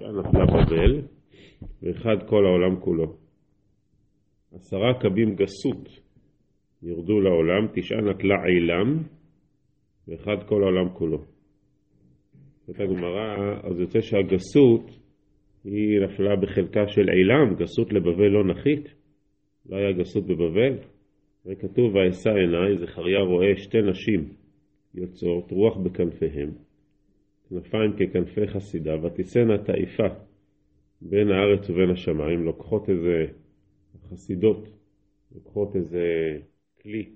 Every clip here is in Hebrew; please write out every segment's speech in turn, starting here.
9 נפלה בבל, ואחד כל העולם כולו. 10 קבים גסות ירדו לעולם, 9 נטלה עילם, ואחד כל העולם כולו. זאת הגמרא, אז יוצא שהגסות היא נפלה בחלקה של עילם, גסות לבבל לא נחית, לא היה גסות בבבל. וכתוב, ואשא עיניי, זכריה רואה 2 נשים יוצאות, רוח בכנפיהם, כנפיים ככנפי חסידה, ותישאנה תעיפה בין הארץ ובין השמיים. לוקחות איזה חסידות, לוקחות איזה כלי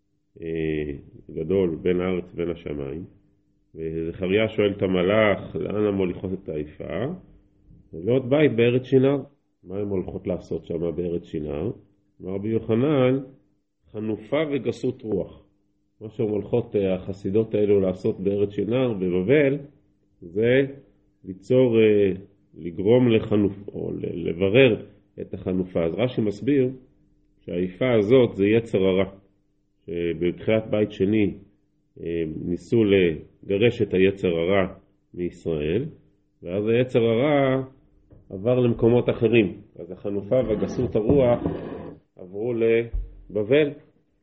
גדול בין הארץ ובין השמיים, וזכריה שואל את המלאך, לאן הן הולכות את העיפה? ולאות בית בארץ שינר. מה הן הולכות לעשות שם בארץ שינר? אמר רבי יוחנן, חנופה וגסות רוח. מה שהן הולכות החסידות האלו לעשות בארץ שינר בבבל, זה ליצור, לגרום לחנוף, או לברר את החנופה. אז רש"י מסביר שהעיפה הזאת זה יצר הרע, שבתחילת בית שני ניסו לגרש את היצר הרע מישראל, ואז היצר הרע עבר למקומות אחרים. אז החנופה והגסות הרוח עברו לבבל,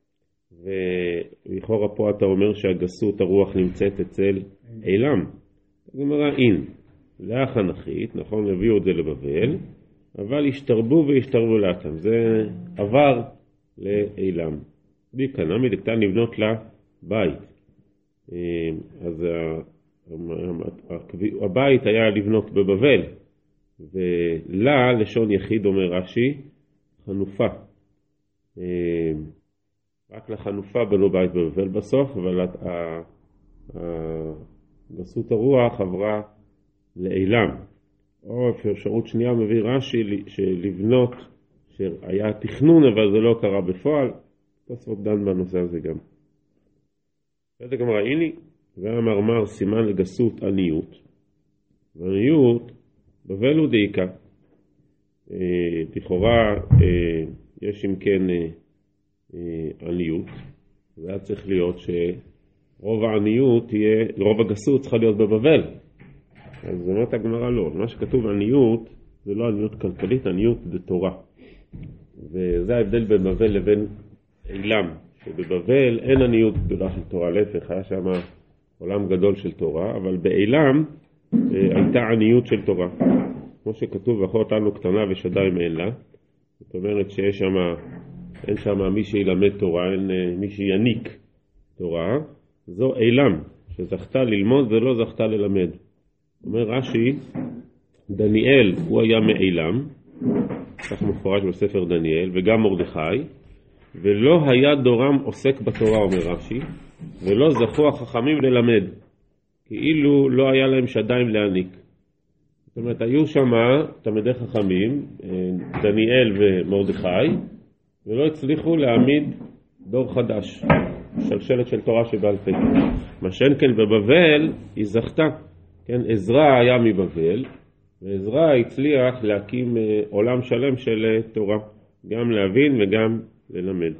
ולכאורה פה אתה אומר שהגסות הרוח נמצאת אצל עילם. זאת אומרת, אין, לאח הנחית, נכון, הביאו את זה לבבל, אבל השתרבו והשתרבו לאתם, זה עבר לעילם. ביקנה מדקתן לבנות לה בית. אז הבית היה לבנות בבבל, ולה לשון יחיד אומר רש"י, חנופה. רק לחנופה בנו בית בבבל בסוף, אבל גסות הרוח עברה לעילם. או אפשרות שנייה מביא רש"י שלבנות, שהיה תכנון אבל זה לא קרה בפועל. תוספות דן בנושא הזה גם. זה גם ראיני, והמאמר סימן לגסות עניות. ועניות בבל הוא דייקה. לכאורה יש אם כן עניות. זה היה צריך להיות שרוב העניות תהיה, רוב הגסות צריכה להיות בבבל. אז זאת אומרת הגמרא לא. מה שכתוב עניות זה לא עניות כלכלית, עניות זה תורה. וזה ההבדל בין בבל לבין עילם. שבבבל אין עניות גדולה של תורה, להפך, היה שם עולם גדול של תורה, אבל בעילם הייתה עניות של תורה. כמו שכתוב, ואחר אותנו קטנה ושדיים אין לה. זאת אומרת שיש שם, אין שם מי שילמד תורה, אין מי שיניק תורה. זו עילם, שזכתה ללמוד ולא זכתה ללמד. אומר רש"י, דניאל הוא היה מעילם, כך מפורש בספר דניאל, וגם מרדכי, ולא היה דורם עוסק בתורה, אומר רש"י, ולא זכו החכמים ללמד, כאילו לא היה להם שדיים להעניק. זאת אומרת, היו שם תלמידי חכמים, דניאל ומרדכי, ולא הצליחו להעמיד דור חדש, שלשלת של תורה שבעל פה. מה שאין כן בבבל היא זכתה. כן, עזרא היה מבבל, ועזרא הצליח להקים עולם שלם של תורה, גם להבין וגם ללמד.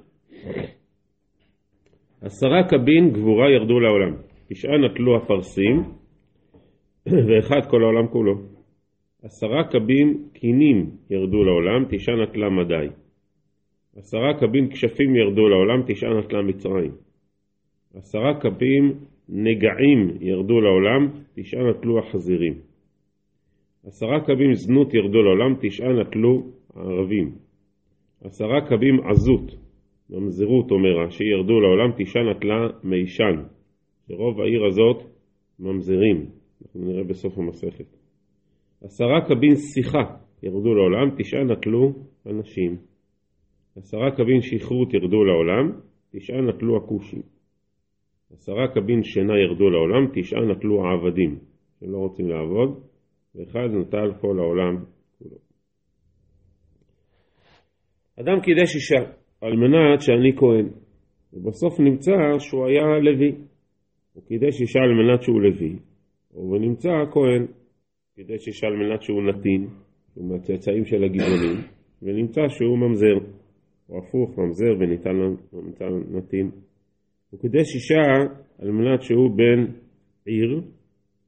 10 קבין גבורה ירדו לעולם, 9 נטלו הפרסים, ואחד כל העולם כולו. 10 קבין קינים ירדו לעולם, 9 נטלה מדי. 10 קבין כשפים ירדו לעולם, 9 נטלה מצרים. 10 קבין נגעים ירדו לעולם, 9 נטלו החזירים. 10 קבים זנות ירדו לעולם, 9 נטלו הערבים. 10 קבים עזות, ממזרות אומר רש"י, ירדו לעולם, 9 נטלה מישן. שרוב העיר הזאת ממזרים, אנחנו נראה בסוף המסכת. 10 קבין שיחה ירדו לעולם, 9 נטלו אנשים. 10 קבין שכרות ירדו לעולם, 9 נטלו הכושים. 10 קבין שינה ירדו לעולם, 9 נטלו העבדים, שלא רוצים לעבוד, ואחד נטל כל העולם כולו. אדם קידש אישה על מנת שאני כהן, ובסוף נמצא שהוא היה לוי. הוא קידש אישה על מנת שהוא לוי, ונמצא כהן. קידש אישה על מנת שהוא נתין, הוא מהצאצאים של הגבעונים, ונמצא שהוא ממזר, או הפוך, ממזר וניתן נתין. הוא קידש אישה על מנת שהוא בן עיר,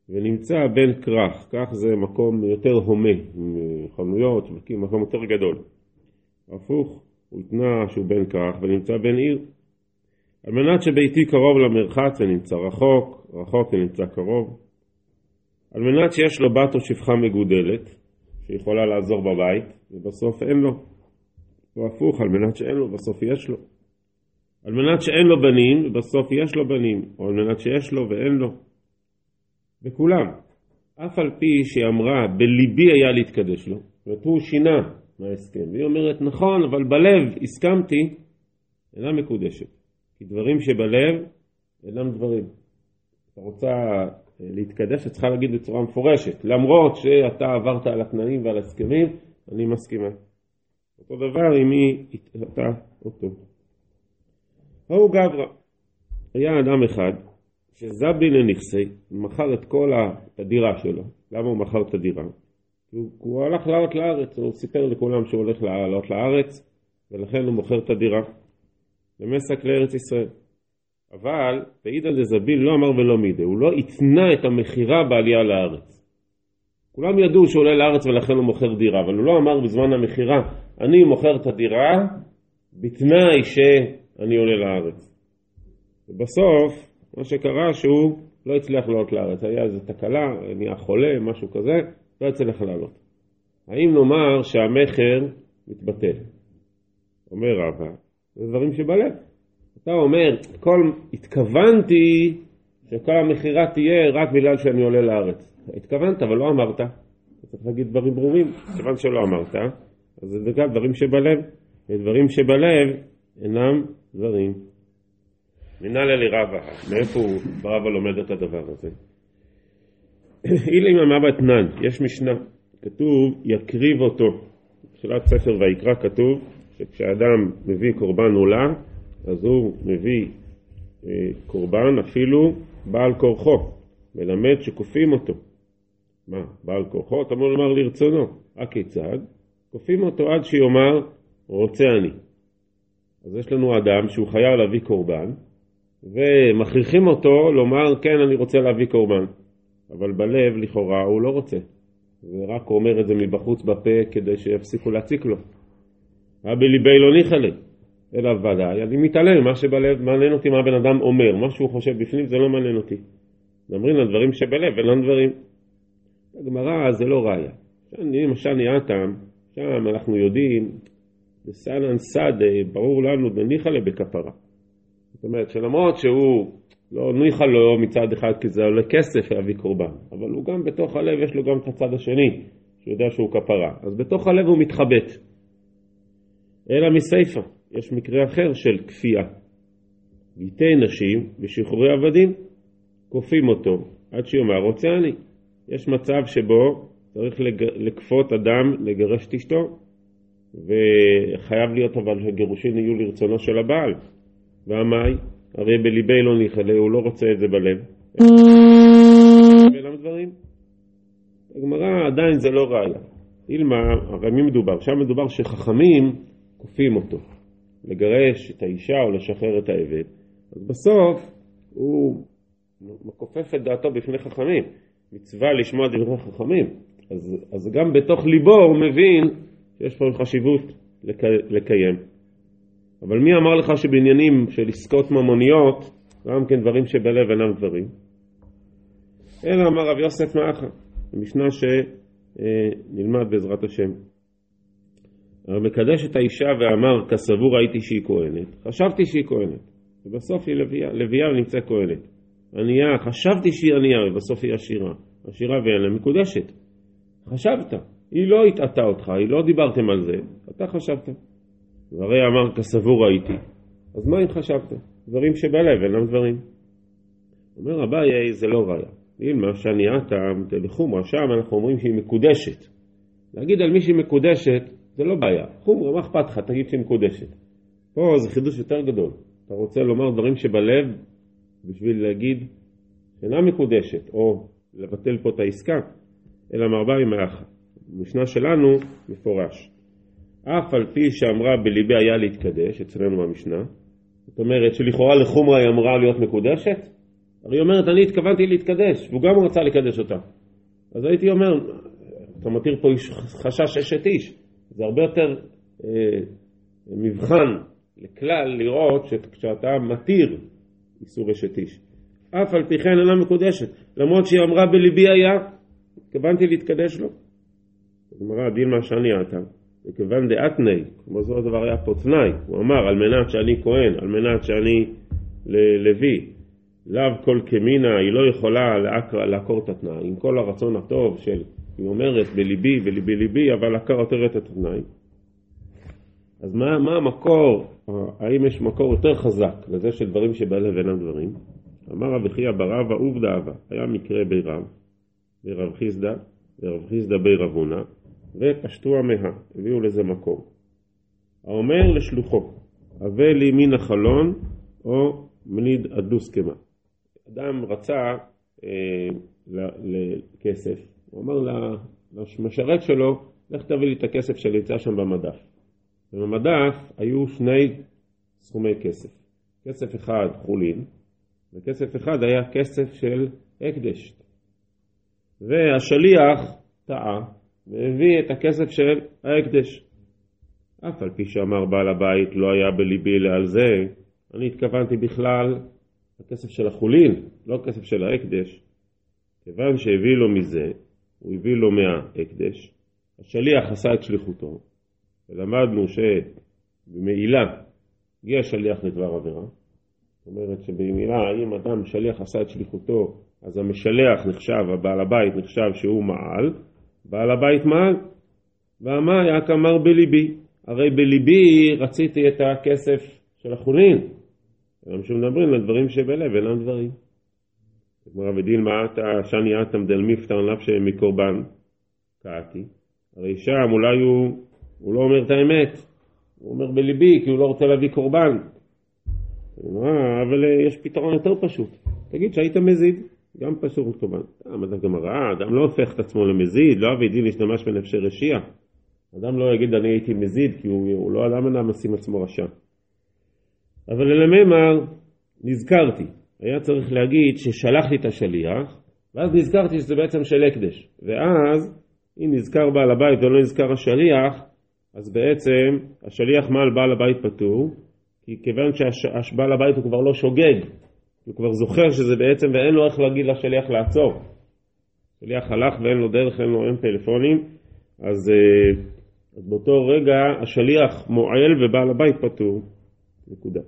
ונמצא בין כרך. כרך זה מקום יותר הומה, חנויות, שווקים, מקום יותר גדול. הפוך, הוא התנה שהוא בין כרך ונמצא בין עיר. על מנת שביתי קרוב למרחץ זה נמצא רחוק, רחוק זה נמצא קרוב. על מנת שיש לו בת או שפחה מגודלת, שיכולה לעזור בבית, ובסוף אין לו. או הפוך, על מנת שאין לו, בסוף יש לו. על מנת שאין לו בנים, ובסוף יש לו בנים. או על מנת שיש לו ואין לו. בכולם. אף על פי שהיא אמרה, בליבי היה להתקדש לו. והוא שינה מההסכם. והיא אומרת, נכון, אבל בלב הסכמתי, אינה מקודשת. כי דברים שבלב אינם דברים. אתה רוצה להתקדש, אתה צריכה להגיד בצורה מפורשת. למרות שאתה עברת על התנאים ועל הסכמים, אני מסכימה. אותו דבר אם היא התאתה אותו. הוא גברא. היה אדם אחד שזבין לנכסי, מכר את כל הדירה שלו. למה הוא מכר את הדירה? הוא הלך לעלות לארץ, הוא סיפר לכולם שהוא הולך לעלות לארץ, ולכן הוא מוכר את הדירה. למסק לארץ ישראל. אבל בעידא דזבין לא אמר ולא מידה, הוא לא התנה את המחירה בעלייה לארץ. כולם ידעו שהוא עולה לארץ ולכן הוא מוכר דירה, אבל הוא לא אמר בזמן המחירה, אני מוכר את הדירה בתנאי שאני עולה לארץ. ובסוף מה שקרה שהוא לא הצליח לעלות לארץ, היה איזו תקלה, נהיה חולה, משהו כזה, לא הצליח לעלות. האם נאמר שהמחר מתבטל? אומר רבא, זה דברים שבלב. אתה אומר, התכוונתי שכל המחירה תהיה רק בגלל שאני עולה לארץ. התכוונת, אבל לא אמרת. אתה צריך להגיד דברים ברורים. כיוון שלא אמרת, אז זה גם דברים שבלב. ודברים שבלב אינם דברים. מנהל אלי רבא, מאיפה רבא לומד את הדבר הזה? אילי ממא בתנן, יש משנה, כתוב יקריב אותו. בתחילת ספר ויקרא כתוב שכשאדם מביא קורבן עולה, אז הוא מביא קורבן אפילו בעל כורחו, מלמד שכופים אותו. מה? בעל כורחו? אתה אמור לומר לרצונו. הכיצד? כופים אותו עד שיאמר רוצה אני. אז יש לנו אדם שהוא חייב להביא קורבן, ומכריחים אותו לומר כן אני רוצה להביא קורבן. אבל בלב לכאורה הוא לא רוצה. ורק אומר את זה מבחוץ בפה כדי שיפסיקו להציק לו. בליבי לא ניחלה. אלא ודאי, אני מתעלם, מה שבלב מעניין אותי מה בן אדם אומר, מה שהוא חושב בפנים זה לא מעניין אותי. נאמרים לדברים שבלב, אינם דברים. הגמרא זה לא ראיה. למשל נהייתם, שם אנחנו יודעים, בסנן סדה, ברור לנו, ניחלה בכפרה. זאת אומרת, שלמרות שהוא לא ניחלה לו מצד אחד, כי זה עולה כסף להביא קורבן, אבל הוא גם בתוך הלב, יש לו גם את הצד השני, שהוא יודע שהוא כפרה. אז בתוך הלב הוא מתחבט. אלא מסייפה. יש מקרה אחר של כפייה. גיטי נשים ושחרורי עבדים, כופים אותו עד שיאמר רוצה אני. יש מצב שבו צריך לכפות אדם לגרש את אשתו, וחייב להיות אבל הגירושים יהיו לרצונו של הבעל. והמאי, הרי בליבי לא ניחלה, הוא לא רוצה את זה בלב. ולמה דברים? הגמרא עדיין זה לא ראיה. אילמה, הרי מי מדובר? שם מדובר שחכמים כופים אותו. לגרש את האישה או לשחרר את העבד. אז בסוף הוא מכופף את דעתו בפני חכמים. מצווה לשמוע דברי חכמים. אז גם בתוך ליבו הוא מבין שיש פה חשיבות לקיים. אבל מי אמר לך שבעניינים של עסקות ממוניות, גם כן דברים שבלב אינם דברים? אלא אמר רב יוסף מאחה, המשנה שנלמד בעזרת השם. מקדש את האישה ואמר, כסבור ראיתי שהיא כהנת, חשבתי שהיא כהנת, ובסוף היא לוויה ונמצא כהנת. ענייה, חשבתי שהיא ענייה, ובסוף היא עשירה. עשירה ואין לה מקודשת. חשבת, היא לא התעתה אותך, היא לא דיברתם על זה, אתה חשבת. והרי אמר, כסבור ראיתי. אז מה אם חשבת? דברים שבלב, אינם דברים. אומר רבי, זה לא ראיה. אילמה שענייתה לחומרה, שם אנחנו אומרים שהיא מקודשת. להגיד על מי שהיא מקודשת, זה לא בעיה. חומרה, מה אכפת לך? תגיד שהיא מקודשת. פה זה חידוש יותר גדול. אתה רוצה לומר דברים שבלב, בשביל להגיד שאינה מקודשת, או לבטל פה את העסקה, אלא מרבה ממאחה. המשנה שלנו מפורש. אף על פי שאמרה בליבי היה להתקדש, אצלנו במשנה, זאת אומרת שלכאורה לחומרה היא אמרה להיות מקודשת, הרי היא אומרת, אני התכוונתי להתקדש, והוא גם רצה לקדש אותה. אז הייתי אומר, אתה מתיר פה חשש אשת איש. זה הרבה יותר מבחן לכלל לראות שכשאתה מתיר איסור אשת איש. אף על פי כן אינה מקודשת. למרות שהיא אמרה בליבי היה, התכוונתי להתקדש לו. הגמרא דילמה שאני אתה. וכיוון דאתני, כמו זאת הדבר היה פה תנאי. הוא אמר, על מנת שאני כהן, על מנת שאני לוי. לאו כל כמינה, היא לא יכולה לעקור את התנאי. עם כל הרצון הטוב של, היא אומרת בליבי וליבי ליבי, אבל עקר עותרת את התנאי. אז מה המקור? האם יש מקור יותר חזק לזה של דברים שבלב אינם דברים? אמר רבי חייא בר אבא עובדא אבא, היה מקרה ברב חיסדא ברב הונא, ופשטו עמיה, הביאו לזה מקור. האומר לשלוחו, הבא לי מן החלון או מניד אדוס כמה. אדם רצה לכסף, הוא אמר למשרת שלו, לך תביא לי את הכסף שנמצא שם במדף. ובמדף היו שני סכומי כסף. כסף אחד חולין, וכסף אחד היה כסף של הקדש. והשליח טעה, והביא את הכסף של ההקדש. אף על פי שאמר בעל הבית, לא היה בליבי על זה, אני התכוונתי בכלל הכסף של החולין, לא כסף של ההקדש. כיוון שהביא לו מזה, הוא הביא לו מההקדש, השליח עשה את שליחותו, ולמדנו שבמעילה הגיע שליח לדבר עבירה. זאת אומרת שבמעילה, אם אדם שליח עשה את שליחותו, אז המשלח נחשב, הבעל הבית נחשב שהוא מעל, בעל הבית מעל, ואמר יק אמר בליבי, הרי בליבי רציתי את הכסף של החולין. אנחנו שמדברים על דברים שבלב אינם דברים. כלומר ודילמה שאני אתם דל מפטר נפשי מקורבן קעתי. הרי שם אולי הוא לא אומר את האמת, הוא אומר בליבי כי הוא לא רוצה להביא קורבן. אבל יש פתרון יותר פשוט, תגיד שהיית מזיד, גם פשוט קורבן. אדם לא הופך את עצמו למזיד, לא אבי דין להשתמש בנפשי רשיע. אדם לא יגיד אני הייתי מזיד כי הוא לא אדם אינה משים עצמו רשע. אבל אלממר נזכרתי, היה צריך להגיד ששלחתי את השליח, ואז נזכרתי שזה בעצם של הקדש. ואז אם נזכר בעל הבית ולא נזכר השליח, אז בעצם השליח מעל בעל הבית פטור, כי כיוון שבעל הבית הוא כבר לא שוגג, הוא כבר זוכר שזה בעצם, ואין לו איך להגיד לשליח לעצור. השליח הלך ואין לו דרך, אין פלאפונים, אז באותו רגע השליח מועל ובעל הבית פטור. נקודה.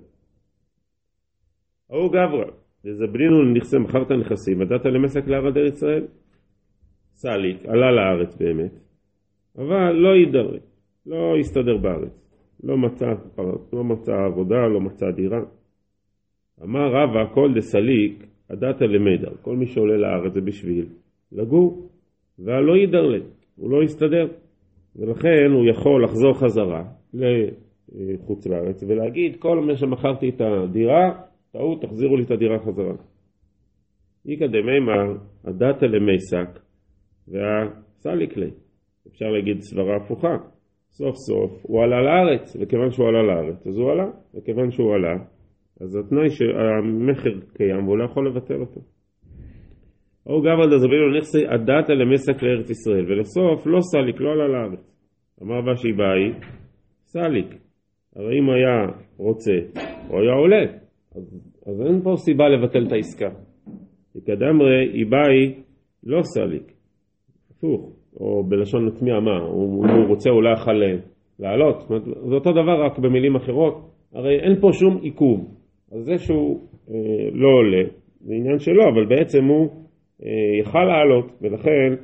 או גברא, דזבלינו לנכסי מכרת נכסים, ודעת למסק לארץ ארץ ישראל? סליק, עלה לארץ באמת, אבל לא ידרק, לא יסתדר בארץ, לא מצא עבודה, לא מצא דירה. אמר רבא, כל דסליק, הדעת למדר, כל מי שעולה לארץ זה בשביל לגור, ולא ידרק, הוא לא יסתדר, ולכן הוא יכול לחזור חזרה לחוץ לארץ ולהגיד, כל מה שמכרתי את הדירה, טעות, תחזירו לי את הדירה חזרה. איקא דמימר, הדעת למסק, והסליק לי. אפשר להגיד סברה הפוכה. סוף סוף הוא עלה לארץ, וכיוון שהוא עלה לארץ, אז הוא עלה, וכיוון שהוא עלה, אז התנאי שהמחר קיים, והוא לא יכול לבטל אותו. או גבר דזבלינו נכסי הדעת למסק לארץ ישראל, ולסוף לא סליק, לא עלה לארץ. אמר בשי באי, סליק. הרי אם היה רוצה, הוא היה עולה. אז אין פה סיבה לבטל את העסקה. וכדמרי, איבאי לא סליק. הפוך, או בלשון עצמי מה, הוא רוצה אולי יכול לעלות. זה אותו דבר רק במילים אחרות. הרי אין פה שום עיכוב. אז זה שהוא לא עולה, זה עניין שלו, אבל בעצם הוא יכל לעלות, ולכן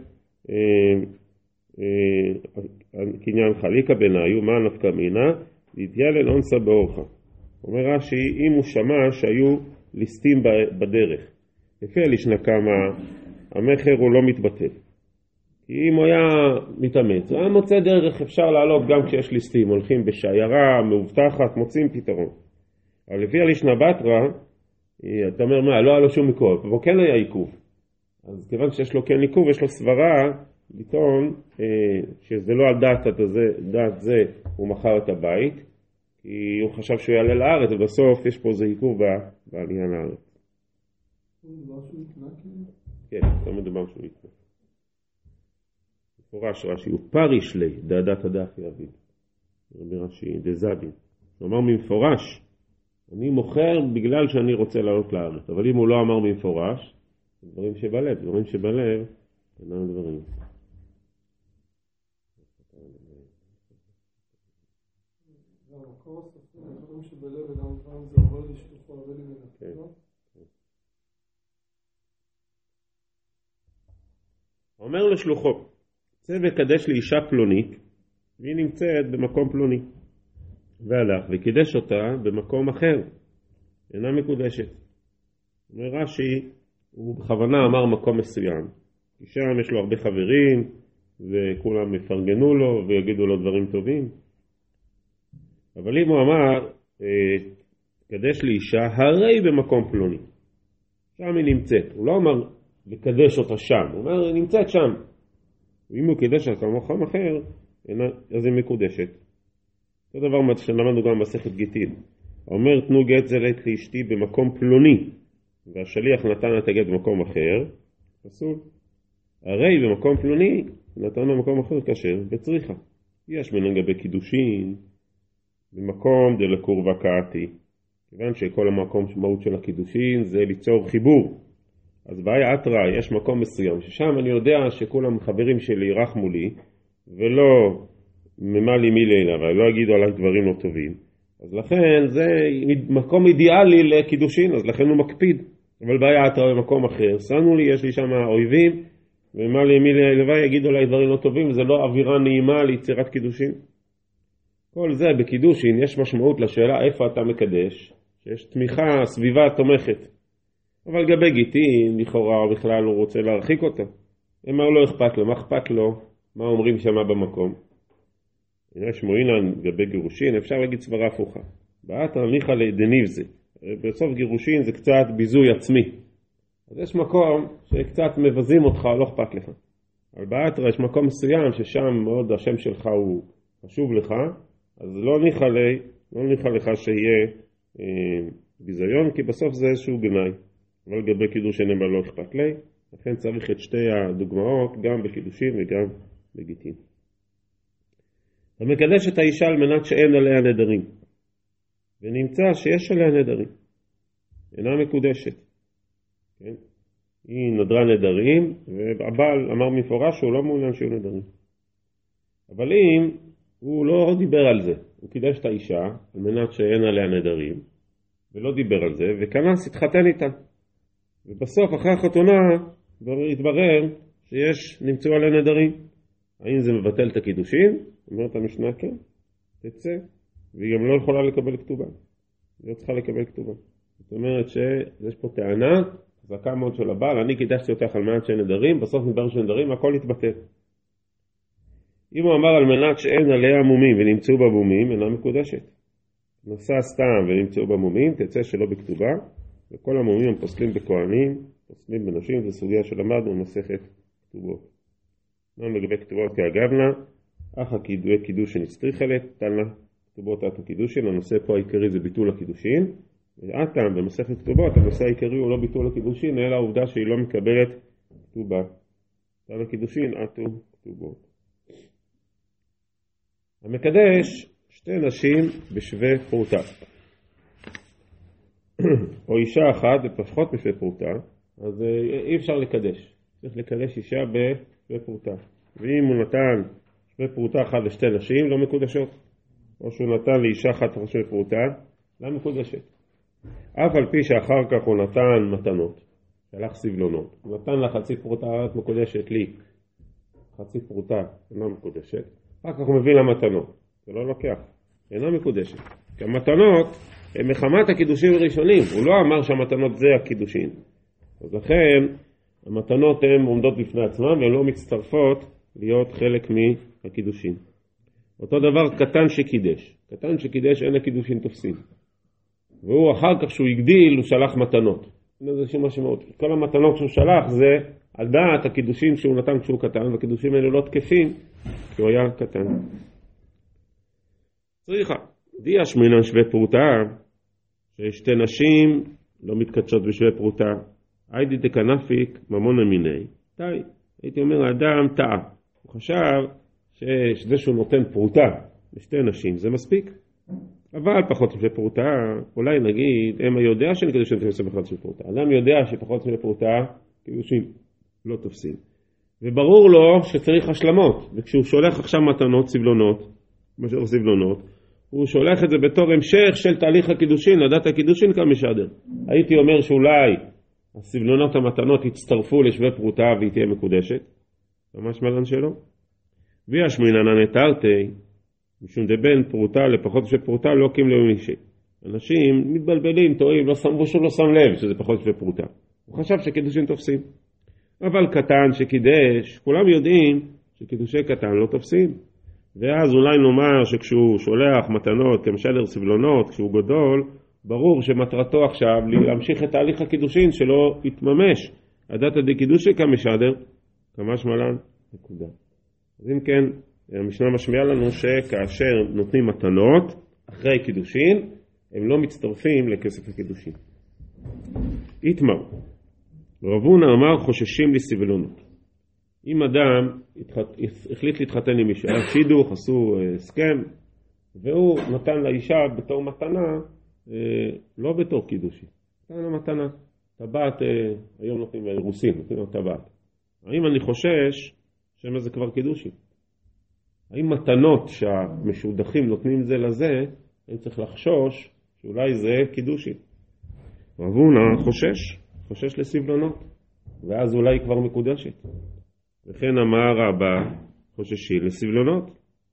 קניין חליקה ביניו, מה נפקא מינה, להתיילל אונסה באורחה. אומר רש"י, אם הוא שמע שהיו ליסטים בדרך, לפי לשנקמה, המחר הוא לא מתבטל. כי אם הוא היה מתאמץ, הוא היה מוצא דרך, אפשר לעלות גם כשיש ליסטים, הולכים בשיירה, מאובטחת, מוצאים פתרון. אבל לפי הלישנא בתרא, אתה אומר מה, לא היה לו שום עיכוב, אבל כן היה עיכוב. אז כיוון שיש לו כן עיכוב, יש לו סברה לטעון שזה לא על דעת זה הוא מכר את הבית, כי הוא חשב שהוא יעלה לארץ, ובסוף יש פה איזה עיכוב בעלייה לארץ. כן, לא מדובר שהוא יתנה. מפורש רש"י, הוא פריש לי, דעדת הדחי אביב. רבי רש"י, דזבין. הוא אמר ממפורש, אני מוכר בגלל שאני רוצה לעלות לארץ. אבל אם הוא לא אמר ממפורש, דברים שבלב, אינם דברים. המקור הסופי, דברים שבלב אינם דברים, זה אומר לי שלוחו הרבה לי מנקה, לא? אומר לשלוחו, צא וקדש לאישה פלונית, והיא נמצאת במקום פלוני. והלך וקידש אותה במקום אחר, אינה מקודשת. אומר רש"י, הוא בכוונה אמר מקום מסוים, כי שם יש לו הרבה חברים, וכולם יפרגנו לו ויגידו לו דברים טובים. אבל אם הוא אמר, קדש לאישה, הרי במקום פלוני. שם היא נמצאת. הוא לא אמר לקדש אותה שם, הוא אומר, היא נמצאת שם. ואם הוא קידש אותה במקום אחר, אז היא מקודשת. אותו דבר שלמדנו גם במסכת גיטין. אומר, תנו גט זה לית לאשתי במקום פלוני, והשליח נתן את הגט במקום אחר, פסול. הרי במקום פלוני, נתן במקום אחר כשר, בצריכה. יש מן לגבי קידושין, במקום דלקור וקעתי. כיוון שכל המקום מהות של הקידושין זה ליצור חיבור. אז בעיה אתרה, יש מקום מסוים, ששם אני יודע שכולם חברים שלי רחמו לי, ולא ממלי מילי, אבל לא יגידו עליי דברים לא טובים. אז לכן זה מקום אידיאלי לקידושין, אז לכן הוא מקפיד. אבל בעיה אתרה במקום אחר, סנו לי, יש לי שם אויבים, וממלי מילי לבא יגידו עליי דברים לא טובים, וזה לא אווירה נעימה ליצירת קידושין. כל זה בקידושין יש משמעות לשאלה איפה אתה מקדש, שיש תמיכה, סביבה תומכת. אבל גבי גיטין, לכאורה בכלל הוא רוצה להרחיק אותה. אמר לא אכפת לו, מה אכפת לו? מה אומרים שמה במקום? יש מועילן גבי גירושין, אפשר להגיד סברה הפוכה. באתר ניחא לדניב זה. בסוף גירושין זה קצת ביזוי עצמי. אז יש מקום שקצת מבזים אותך, לא אכפת לך. אבל באתר יש מקום מסוים ששם מאוד השם שלך הוא חשוב לך, אז לא ניחא לך שיהיה ביזיון, כי בסוף זה איזשהו גנאי. אבל גבי קידושין אמר לא אכפת לי, לכן צריך את שתי הדוגמאות, גם בקידושין וגם בגיטין. המקדש את האישה על מנת שאין עליה נדרים, ונמצא שיש עליה נדרים, אינה מקודשת. כן? היא נדרה נדרים, והבעל אמר מפורש שהוא לא מעוניין שיהיו נדרים. אבל אם הוא לא דיבר על זה, הוא קידש את האישה על מנת שאין עליה נדרים, ולא דיבר על זה, וכנס התחתן איתה. ובסוף אחרי החתונה התברר נמצאו עליה נדרים. האם זה מבטל את הקידושין? אומרת המשנה כן, תצא, והיא גם לא יכולה לקבל כתובה. היא לא צריכה לקבל כתובה. זאת אומרת שיש פה טענה, חזקה מאוד של הבעל, אני קידשתי אותך על מנת שאין נדרים, בסוף נדבר שנדרים, הכל יתבטל. אם הוא אמר על מנת שאין עליה מומים ונמצאו בה מומים, אינה מקודשת. נסע סתם ונמצאו בה מומים, תצא שלא בכתובה, וכל המומים הם פוסלים בכהנים, פוסלים בנשים, זו סוגיה שלמדנו במסכת כתובות. גם לגבי כתובות כאגבנה, אך הקידושין הצריך עליה, תלנה כתובות עתו קידושין, הנושא פה העיקרי זה ביטול הקידושין, ועתם במסכת כתובות, הנושא העיקרי הוא לא ביטול הקידושין, אלא העובדה שהיא לא מקבלת כתובה. תלנה קידושין עתו כתובות. המקדש שתי נשים בשווה פרוטה. או אישה אחת ופחות בשווה פרוטה, אז אי אפשר לקדש. צריך לקדש אישה בשווה פרוטה. ואם הוא נתן שווה פרוטה אחת לשתי נשים, לא מקודשות. או שהוא נתן לאישה אחת בשווה פרוטה, לא מקודשת. אף על פי שאחר כך הוא נתן מתנות, שלח סבלונות. הוא נתן לה חצי פרוטה, את מקודשת לי. חצי פרוטה, אינה מקודשת. אחר כך הוא מביא לה מתנות. זה לא לוקח. אינה מקודשת. כי המתנות הם מחמת הקידושים הראשונים. הוא לא אמר שהמתנות זה הקידושים. אז לכן, המתנות הן עומדות בפני עצמן, והן לא מצטרפות להיות חלק מהקידושים. אותו דבר קטן שקידש. קטן שקידש אין הקידושים תופסים. והוא אחר כך שהוא הגדיל, הוא שלח מתנות. זה שום משמעות. כל המתנות שהוא שלח זה על דעת הקידושים שהוא נתן כשהוא קטן, והקידושים האלה לא תקפים כי הוא היה קטן. צריכה. די השמינה שווה פרוטה, ששתי נשים לא מתקדשות בשווה פרוטה, הייתי דקנפיק ממון מיני, הייתי אומר, האדם טעה. הוא חשב שזה שהוא נותן פרוטה לשתי נשים, זה מספיק. אבל פחות מפרוטה, אולי נגיד, הם יודע שאני כדי שאני תופסים פחות מפרוטה. אדם יודע שפחות מפרוטה, קידושין לא תופסים. וברור לו שצריך השלמות, וכשהוא שולח עכשיו מתנות, סבלונות, הוא שולח את זה בתור המשך של תהליך הקידושין, לדעת הקידושין כמשדר. הייתי אומר שאולי הסבלונות המתנות יצטרפו לשווה פרוטה והיא תהיה מקודשת, ממש מלן שלו. וישמיננה נתרתי, משום דבין פרוטה לפחות שווה פרוטה לא קים לאונישי. אנשים מתבלבלים, טועים, לא שם לב שזה פחות שווה פרוטה. הוא חשב שקידושין תופסים. אבל קטן שקידש, כולם יודעים שקידושי קטן לא תופסים. ואז אולי נאמר שכשהוא שולח מתנות כמשדר סבלונות, כשהוא גדול, ברור שמטרתו עכשיו להמשיך את תהליך הקידושין שלא יתממש. הדת דקידושי כמשדר, כמש מלן, נקודה. אז אם כן, המשנה משמיעה לנו שכאשר נותנים מתנות אחרי קידושין, הם לא מצטרפים לכסף הקידושין. יתמר, רב הונא אמר חוששים לסבלונות. אם אדם החליט להתחתן עם אישה, שידוך, עשו הסכם, והוא נתן לאישה בתור מתנה, לא בתור קידושי, נתן לה מתנה, טבעת, היום נותנים רוסים, נותנים לה טבעת. האם אני חושש שמה זה כבר קידושי? האם מתנות שהמשודכים נותנים זה לזה, אני צריך לחשוש שאולי זה קידושי. רב הונא חושש לסבלונות, ואז אולי היא כבר מקודשת. וכן אמר רבא חוששי לסבלונות.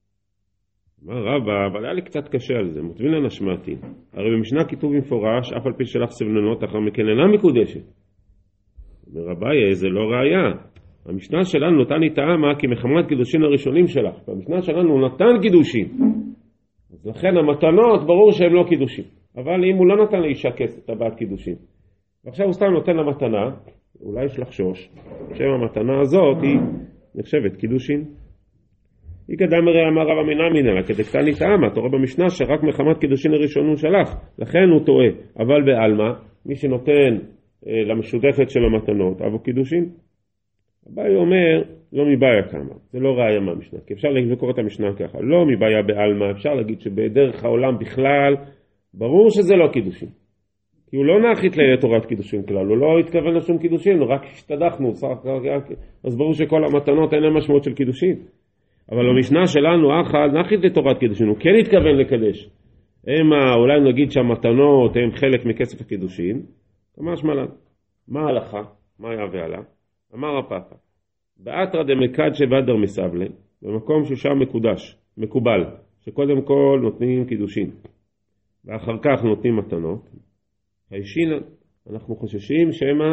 אמר רבא, אבל היה לי קצת קשה על זה, מוטבין לנשמעתי. הרי במשנה כתוב במפורש, אף על פי שלך סבלונות, אחר מכן אינה מקודשת. אומר רבא, זה לא ראיה. המשנה שלנו נתן לי טעמה כי מחמת קידושין הראשונים שלך. במשנה שלנו הוא נתן קידושין. אז לכן המתנות ברור שהם לא קידושין. אבל אם הוא לא נתן לאישה כסף, טבעת קידושין. ועכשיו הוא סתם נותן לה מתנה, אולי יש לחשוש, שהמתנה הזאת היא נחשבת קידושין. היא כדם הרי אמר רבא מינא מינא, כדקתן לי טעמה, אתה רואה במשנה שרק מחמת קידושין הראשונים שלך, לכן הוא טועה. אבל בעלמא, מי שנותן למשותפת של המתנות, אבו קידושין. אביי אומר, לא מבעיה כמה, זה לא ראיה מהמשנה, כי אפשר לקרוא את המשנה ככה, לא מבעיה בעלמא, אפשר להגיד שבדרך העולם בכלל, ברור שזה לא קידושין. כי הוא לא נחית לתורת קידושין כלל, הוא לא התכוון לשום קידושין, רק השתדחנו, אז ברור שכל המתנות אין להם משמעות של קידושין. אבל במשנה שלנו, אחד נחית לתורת קידושין, הוא כן התכוון לקדש. אולי נגיד שהמתנות הם חלק מכסף הקידושין, ממש מלן. מה ההלכה? מה היה ועלה? אמר הפאפה, באתרא דמקדשי ואדר מסבלי, במקום ששם מקובל, שקודם כל נותנים קידושין, ואחר כך נותנים מתנות, חיישינן, אנחנו חוששים שמה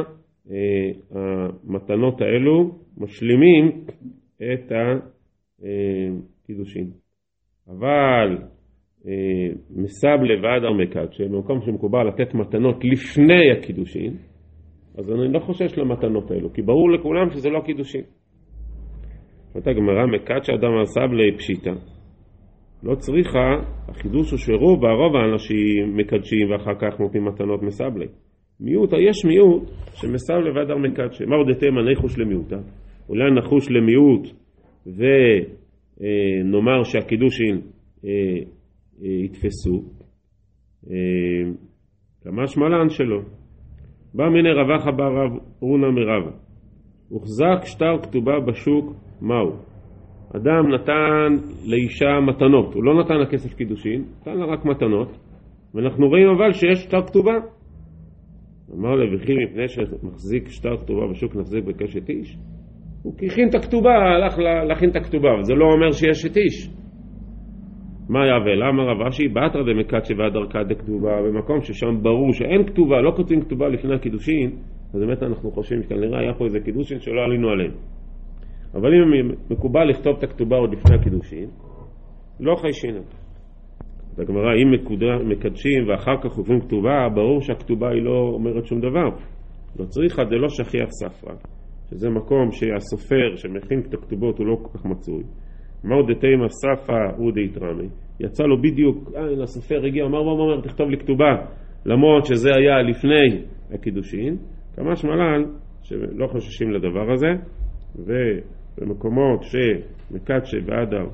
המתנות האלו משלימים את הקידושין. אבל מסבלי ואדר מקדשי, במקום שמקובל לתת מתנות לפני הקידושין, אז אני לא חושש למתנות האלו, כי ברור לכולם שזה לא קידושין. זאת הגמרא, מקדשי אדם הסבלי פשיטה. לא צריכה, החידוש הוא שרוב הרוב האנשים מקדשים ואחר כך נותנים מתנות מסבלי. מיעוט, יש מיעוט שמסבלי ואדר מקדשי. מה עוד אתם הניחוש למיעוטה? אולי נחוש למיעוט ונאמר שהקידושין יתפסו. כמש מלן שלו. בא מיני רבחה בא רב הונא מרבא. הוחזק שטר כתובה בשוק, מהו? אדם נתן לאישה מתנות, הוא לא נתן לה כסף קידושין, נתן לה רק מתנות, ואנחנו רואים אבל שיש שטר כתובה. אמר לה, וכי מפני שמחזיק שטר כתובה בשוק נחזיק בקשת איש? הוא הכין את הכתובה, הלך להכין את הכתובה, וזה לא אומר שיש את איש. מה יאבל? אמר רב אשי, באתרא דמקדשי ואדר דכתובה, במקום ששם ברור שאין כתובה, לא כותבים כתובה לפני הקידושין, אז באמת אנחנו חושבים שכנראה היה פה איזה קידושין שלא עלינו עליהם. אבל אם מקובל לכתוב את הכתובה עוד לפני הקידושין, לא חיישין. בגמרא, אם מקדשים ואחר כך כותבים כתובה, ברור שהכתובה היא לא אומרת שום דבר. לא צריכה דלא שכיח ספרא, שזה מקום שהסופר שמכין את הכתובות הוא לא כל כך מצוי. מהו דתימה ספא הוא דהתרמי. יצא לו בדיוק, הסופר הגיע, אמר, תכתוב לי כתובה, למרות שזה היה לפני הקידושין, כמה שמלן שלא חוששים לדבר הזה, ובמקומות שמקדשי ואדר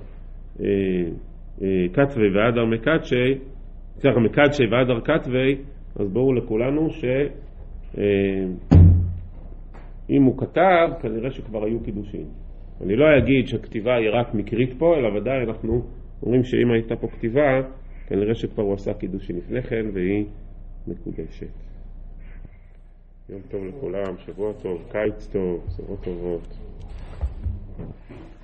כתבי ואדר מקדשי, צריך מקדשי ואדר כתבי, אז ברור לכולנו שאם הוא כתב, כנראה שכבר היו קידושין. אני לא אגיד שהכתיבה היא רק מקרית פה, אלא ודאי אנחנו אומרים שאם הייתה פה כתיבה, כנראה שכבר הוא עשה קידושין לפני כן והיא מקודשת. יום טוב לכולם, שבוע טוב, קיץ טוב, בשורות טובות.